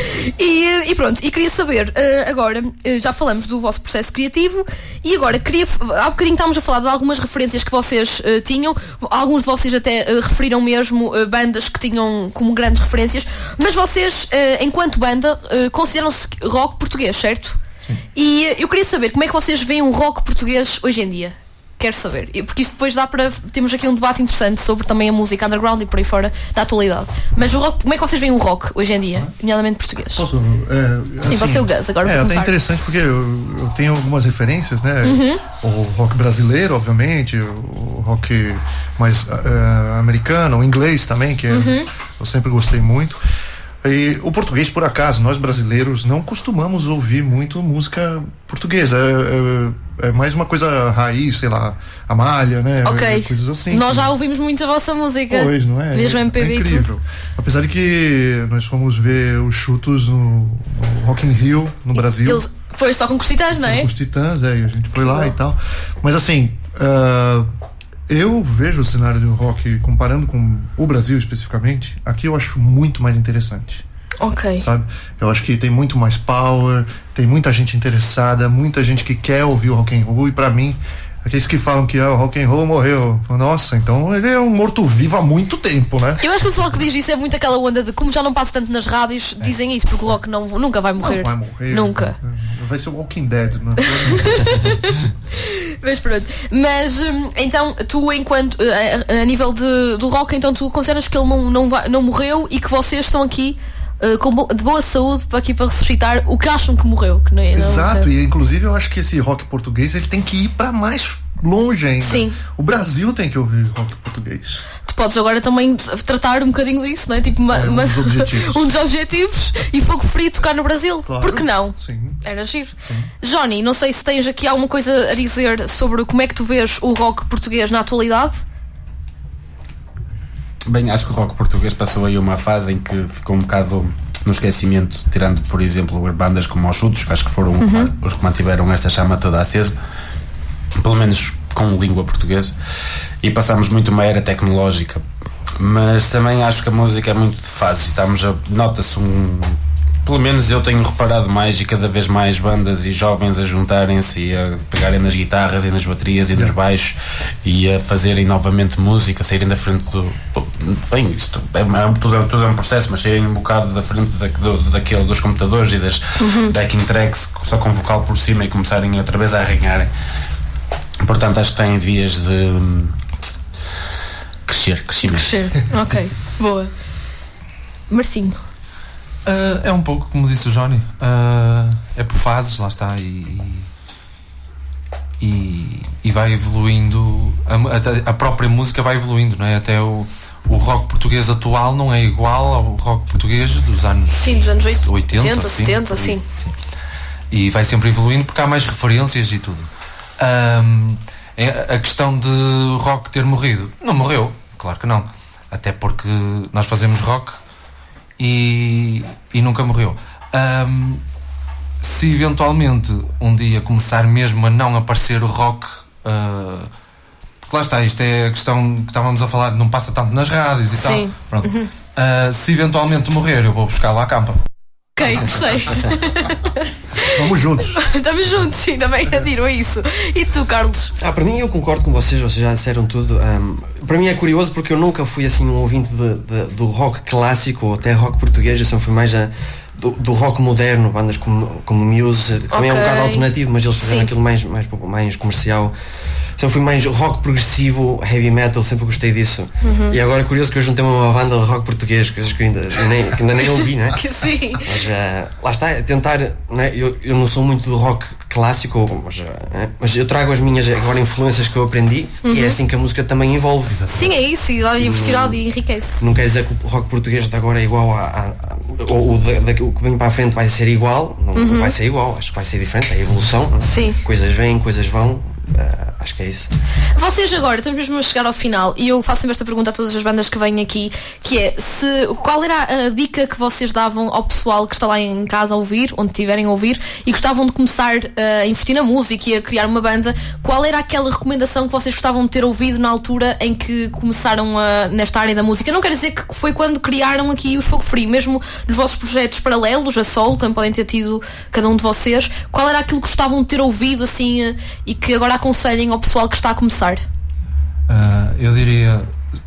E pronto, e queria saber, agora, já falamos do vosso processo criativo, e agora há bocadinho estávamos a falar de algumas referências que vocês tinham, alguns de vocês até referiram mesmo bandas que tinham como grandes referências, mas vocês, enquanto banda, consideram-se rock português, certo? Sim. E eu queria saber como é que vocês veem o rock português hoje em dia. Quero saber, porque isto depois dá para... Temos aqui um debate interessante sobre também a música underground e por aí fora da atualidade. Mas o rock, como é que vocês veem o rock hoje em dia, nomeadamente português? Posso? Sim, você é o Gus, agora é até interessante porque eu tenho algumas referências, né? O rock brasileiro, obviamente, o rock mais americano, o inglês também, que eu sempre gostei muito. E o português, por acaso, nós brasileiros não costumamos ouvir muito música portuguesa. é mais uma coisa raiz, sei lá, a Malha, né? Ok. Coisas assim. Nós já ouvimos muito a vossa música. Pois, não é? Mesmo MPB é incrível. e tudo. Apesar de que nós fomos ver os Chutos no Rock in Rio, no Brasil. Foi só com os Titãs, não é? Com os Titãs, a gente foi lá e tal. Mas assim, eu vejo o cenário do rock, comparando com o Brasil especificamente, aqui eu acho muito mais interessante. Ok. Sabe? Eu acho que tem muito mais power, tem muita gente interessada, muita gente que quer ouvir o rock and roll, e pra mim, aqueles que falam que o rock and roll morreu, nossa, então ele é um morto-vivo há muito tempo, né? Eu acho que o pessoal que diz isso é muito aquela onda de como já não passa tanto nas rádios, dizem isso, porque o rock nunca vai morrer. Não vai morrer. Nunca. Vai ser o Walking Dead, né? Mas pronto. Mas então, tu enquanto a nível do rock, então tu consideras que ele não morreu e que vocês estão aqui de boa saúde para ressuscitar o que acham que morreu, que não é? Exato, e inclusive eu acho que esse rock português ele tem que ir para mais longe ainda. Sim. O Brasil tem que ouvir rock português. Tu podes agora também tratar um bocadinho disso, não é? Tipo um dos objetivos. Um dos objetivos, e pouco frio tocar no Brasil. Claro. Por que não? Sim. Era giro. Sim. Johnny, não sei se tens aqui alguma coisa a dizer sobre como é que tu vês o rock português na atualidade. Bem, acho que o rock português passou aí uma fase em que ficou um bocado no esquecimento, tirando, por exemplo, bandas como os Chutos, que acho que foram os que mantiveram esta chama toda acesa, pelo menos com língua portuguesa, e passámos muito uma era tecnológica. Mas também acho que a música é muito de fase. Nota-se pelo menos eu tenho reparado mais, e cada vez mais bandas e jovens a juntarem-se e a pegarem nas guitarras e nas baterias e nos baixos e a fazerem novamente música, saírem da frente do... Bem, isto tudo é um processo, mas saírem um bocado da frente dos computadores e das backing tracks só com vocal por cima e começarem outra vez a arranharem. Portanto, acho que têm vias de crescer. Ok, boa. Marcinho. É um pouco como disse o Johnny, é por fases, lá está, e vai evoluindo, a própria música vai evoluindo, não é? Até o rock português atual não é igual ao rock português dos anos, sim, dos anos 80, 70, sim. E vai sempre evoluindo porque há mais referências e tudo. A questão de rock ter morrido, não morreu, claro que não, até porque nós fazemos rock e nunca morreu. Se eventualmente um dia começar mesmo a não aparecer o rock, porque lá está, isto é a questão que estávamos a falar, não passa tanto nas rádios e sim. Tal. Pronto. Se eventualmente morrer, eu vou buscar lá a campa. Ok, gostei. Vamos juntos. Estamos juntos, sim, também adiro a isso. E tu, Carlos? Para mim, eu concordo com vocês já disseram tudo. Para mim é curioso porque eu nunca fui assim um ouvinte do rock clássico ou até rock português, eu sempre fui mais do rock moderno, bandas como Muse, também é um bocado alternativo, mas eles fizeram aquilo mais comercial. Sempre fui mais rock progressivo, heavy metal, sempre gostei disso. E agora é curioso que eu juntei uma banda de rock português, coisas que eu ainda nem ouvi, né? Sim. Mas lá está, tentar, né? Eu não sou muito do rock clássico, mas eu trago as minhas agora influências que eu aprendi e é assim que a música também evolve. Sim, é isso, e dá diversidade e enriquece. Não quer dizer que o rock português de agora é igual o que vem para a frente vai ser igual, não vai ser igual, acho que vai ser diferente, é a evolução. Sim. Coisas vêm, coisas vão. Acho que é isso. Vocês agora, estamos mesmo a chegar ao final e eu faço sempre esta pergunta a todas as bandas que vêm aqui, que é, qual era a dica que vocês davam ao pessoal que está lá em casa a ouvir, onde estiverem a ouvir, e gostavam de começar a investir na música e a criar uma banda? Qual era aquela recomendação que vocês gostavam de ter ouvido na altura em que começaram nesta área da música? Não quero dizer que foi quando criaram aqui os Fogo Frio, mesmo nos vossos projetos paralelos, a solo, também podem ter tido cada um de vocês. Qual era aquilo que gostavam de ter ouvido assim e que agora aconselhem ao pessoal que está a começar? Eu diria,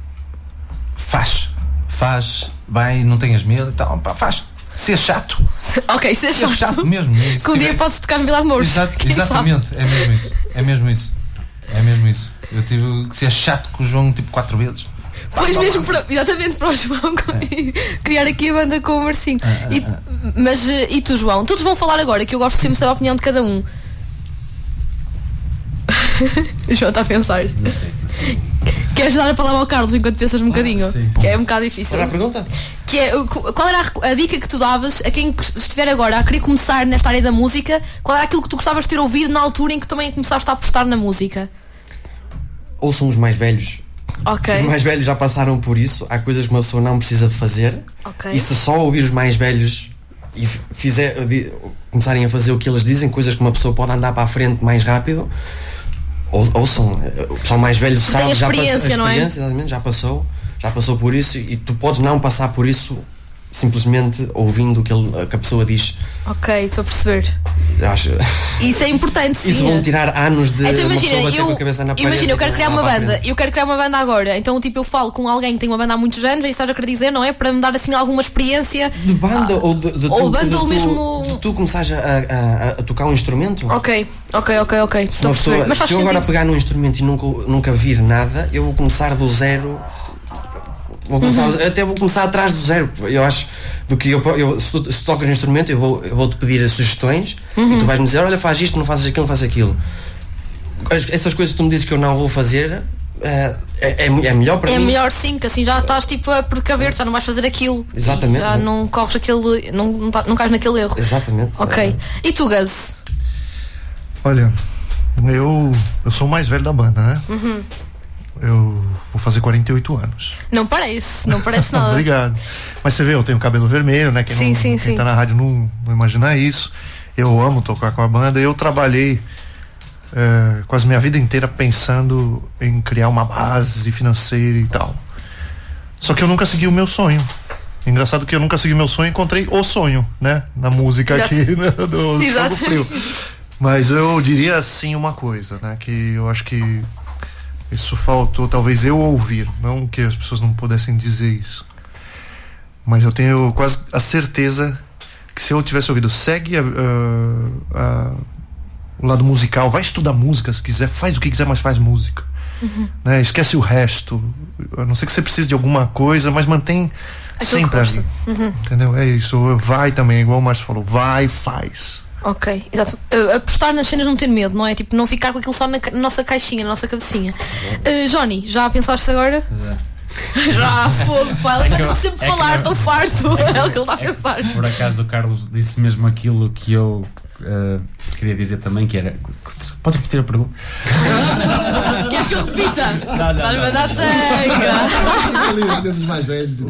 faz, vai, não tenhas medo e tal, faz, ser chato. Ok, ser chato mesmo. Que um dia podes tocar no Vilar de Mouros. Exatamente, é mesmo isso. Eu tive que ser chato com o João tipo 4 vezes. Pois mesmo, exatamente, para o João criar aqui a banda com o Marcinho. Mas e tu, João? Todos vão falar agora, que eu gosto sempre de saber a opinião de cada um. O João está a pensar. Não sei. Queres dar a palavra ao Carlos enquanto pensas um bocadinho? Sim. Que é um bocado difícil. Qual era a pergunta? Que é, qual era a dica que tu davas a quem estiver agora a querer começar nesta área da música? Qual era aquilo que tu gostavas de ter ouvido na altura em que também começaste a apostar na música? Ouçam os mais velhos. Ok. Os mais velhos já passaram por isso. Há coisas que uma pessoa não precisa de fazer. Ok. E se só ouvir os mais velhos e começarem a fazer o que eles dizem, coisas que uma pessoa pode andar para a frente mais rápido, ouçam. O pessoal mais velho sabe, já passou, exatamente, já passou por isso, e tu podes não passar por isso simplesmente ouvindo o que a pessoa diz. Ok, estou a perceber. Acho... Isso é importante, sim. Isso vão tirar anos de então, uma pessoa bater com a cabeça na parede. Imagina, eu quero criar uma banda. Eu quero criar uma banda agora. Então, tipo, eu falo com alguém que tem uma banda há muitos anos, é isso que estás a querer dizer, não é? Para me dar assim alguma experiência. De banda ou de tu começares a tocar um instrumento? Ok. Estou a perceber. Mas faz se eu agora pegar num instrumento e nunca vir nada, eu vou começar do zero. Até vou começar atrás do zero. Eu acho do que se tu tocas um instrumento, eu vou-te pedir sugestões e tu vais-me dizer: olha, faz isto, não fazes aquilo, não fazes aquilo. Essas coisas que tu me dizes que eu não vou fazer, é melhor para mim. É melhor, sim, que assim já estás tipo a precaver, já não vais fazer aquilo. Exatamente. Já não corres aquele. Não cais naquele erro. Exatamente. Ok. E tu, Gaz? Olha, eu sou o mais velho da banda, né? Eu vou fazer 48 anos. Não parece nada. Obrigado. Mas você vê, eu tenho cabelo vermelho, né? Quem tá na rádio não imagina isso. Eu amo tocar com a banda. Eu trabalhei quase minha vida inteira pensando em criar uma base financeira e tal. Só que eu nunca segui o meu sonho. Engraçado que eu nunca segui meu sonho, encontrei o sonho, né? Na música aqui, né? Do Fogo Frio. Mas eu diria assim uma coisa, né? Que eu acho que isso faltou, talvez, eu ouvir. Não que as pessoas não pudessem dizer isso. Mas eu tenho quase a certeza que se eu tivesse ouvido, segue o lado musical, vai estudar música se quiser, faz o que quiser, mas faz música. Né? Esquece o resto. A não ser que você precise de alguma coisa, mas mantém sempre ali. Entendeu? É isso. Vai também, igual o Márcio falou, vai, faz. Ok, exato. Apostar nas cenas, não ter medo, não é? Tipo, não ficar com aquilo só na nossa caixinha, na nossa cabecinha. Johnny, já pensaste agora? Já, fogo, pá. Ele vai sempre falar, estou farto. É o que ele está a pensar. Por acaso o Carlos disse mesmo aquilo que eu queria dizer também, que era... Podes repetir a pergunta? Queres que eu repita? Estás-me a dar tanga. Ele ia dos mais velhos e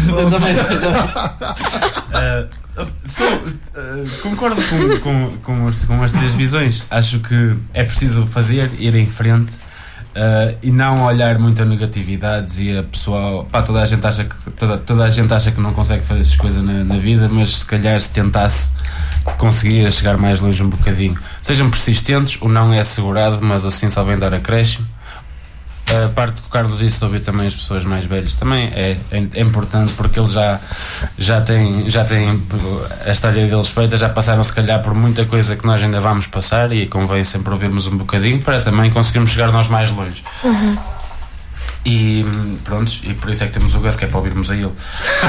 concordo com as três visões. Acho que é preciso fazer, ir em frente, e não olhar muito a negatividades e a pessoal. Pá, toda a gente acha que não consegue fazer essas coisas na vida, mas se calhar se tentasse conseguiria chegar mais longe um bocadinho. Sejam persistentes, o não é assegurado, mas assim só vem dar acréscimo. A parte que o Carlos disse de ouvir também as pessoas mais velhas também é importante, porque eles já têm a história deles feita, já passaram se calhar por muita coisa que nós ainda vamos passar, e convém sempre ouvirmos um bocadinho para também conseguirmos chegar nós mais longe. E pronto, e por isso é que temos o Gus, que é para ouvirmos a ele.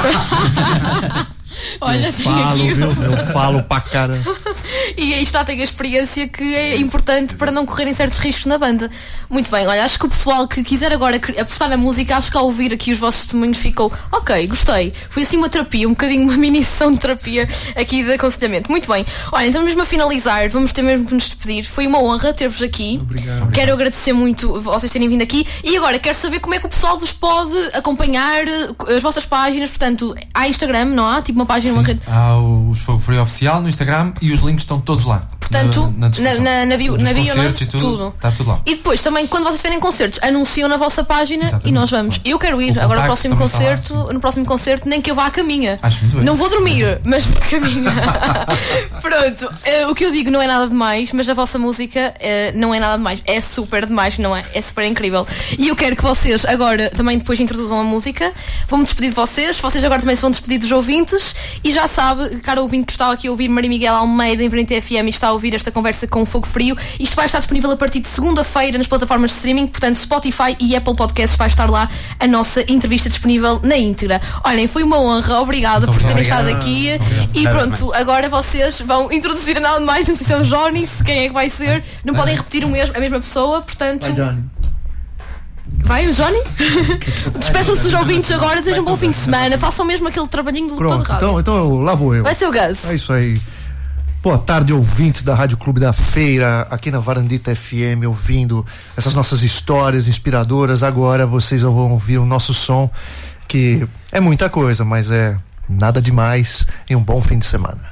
Olha, eu falo para cara. E aí está, tem a experiência que é importante para não correrem certos riscos na banda. Muito bem, olha, acho que o pessoal que quiser agora apostar na música, acho que ao ouvir aqui os vossos testemunhos ficou ok, gostei. Foi assim uma terapia, um bocadinho uma mini sessão de terapia aqui de aconselhamento. Muito bem, olha, então mesmo a finalizar, vamos ter mesmo que nos despedir. Foi uma honra ter-vos aqui. Obrigado. Quero agradecer muito vocês terem vindo aqui. E agora quero saber como é que o pessoal vos pode acompanhar, as vossas páginas. Portanto, há Instagram, não há? Tipo uma página, uma rede. Há o Fogo Frio oficial no Instagram e os links estão todos lá. Portanto, na bio, não é? Tudo. Está tudo lá. E depois também, quando vocês tiverem concertos, anunciam na vossa página. Exatamente. E nós vamos. Eu quero ir agora ao próximo concerto. Lá, no próximo concerto, nem que eu vá à caminha. Acho muito bem. Não vou dormir, mas vou à caminha. Pronto, o que eu digo não é nada demais, mas a vossa música não é nada demais. É super demais, não é? É super incrível. E eu quero que vocês agora também depois introduzam a música. Vou-me despedir de vocês. Vocês agora também se vão despedir dos ouvintes. E já sabe, cara ouvinte que está aqui a ouvir Maria Miguel Almeida em Frente FM e está a ouvir esta conversa com o Fogo Frio, isto vai estar disponível a partir de segunda-feira nas plataformas de streaming, portanto Spotify e Apple Podcasts, vai estar lá a nossa entrevista disponível na íntegra. Olhem, foi uma honra, obrigada por terem estado aqui. E pronto, agora vocês vão introduzir nada mais, não sei se é o Johnny, se quem é que vai ser, não podem repetir a mesma pessoa, portanto... Vai, Johnny. Vai, o Johnny? Despeçam-se dos ouvintes agora, desejam um bom fim de semana. Façam mesmo aquele trabalhinho do locutor de rádio. Então lá vou eu. Vai ser o Gus. É isso aí. Boa tarde, ouvintes da Rádio Clube da Feira, aqui na Varandita FM, ouvindo essas nossas histórias inspiradoras. Agora vocês vão ouvir o nosso som, que é muita coisa, mas é nada demais, e um bom fim de semana.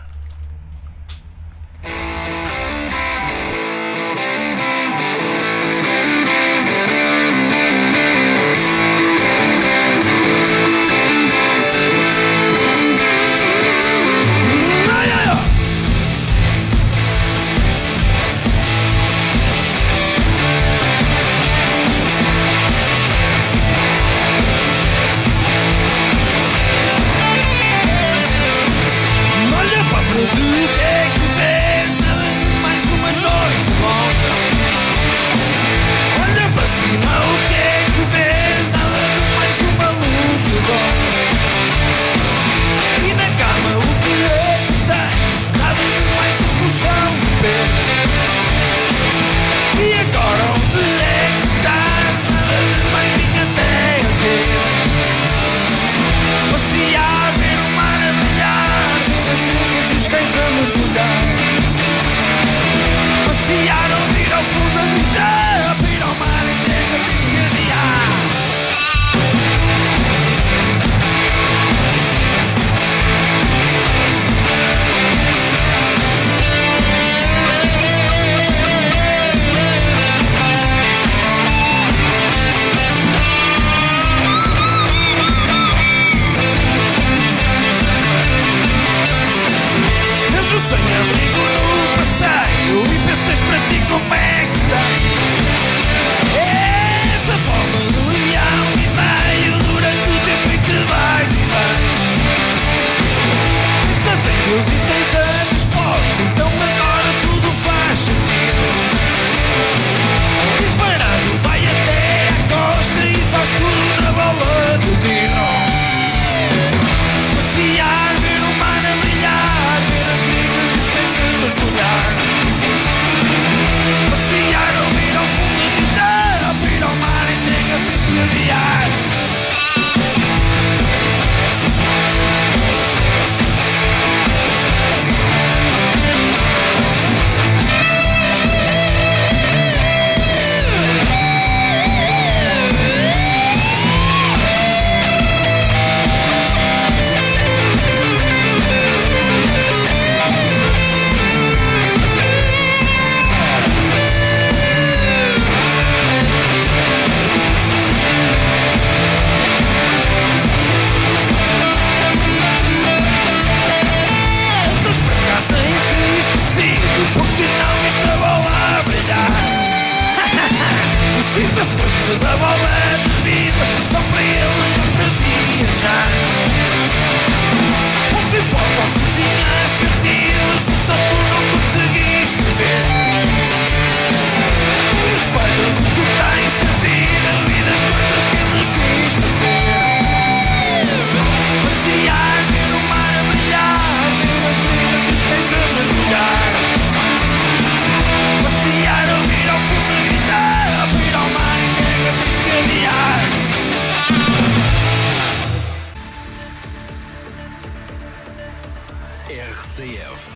Precisa fresco da bola.